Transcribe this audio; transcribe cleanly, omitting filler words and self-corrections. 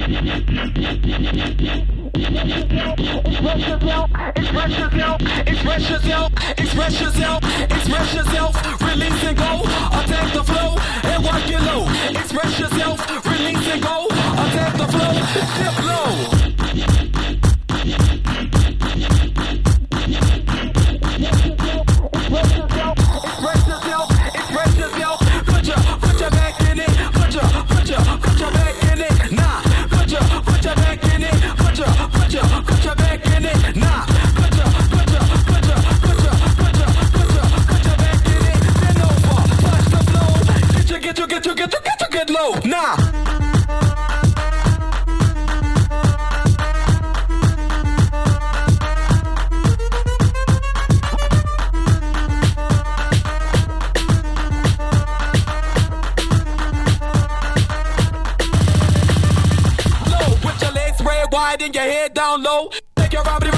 Express yourself, release and go. Attack the flow and work it low. Express yourself, release and go. Attack the flow, dip low. Express yourself. Put your back in it. Put your back in it. Nah. Put your back in it. Put your back in it. Nah. Put your back in it. Bend over. Touch the flow. Get low. Nah. Wide and your head down low. Take your Robert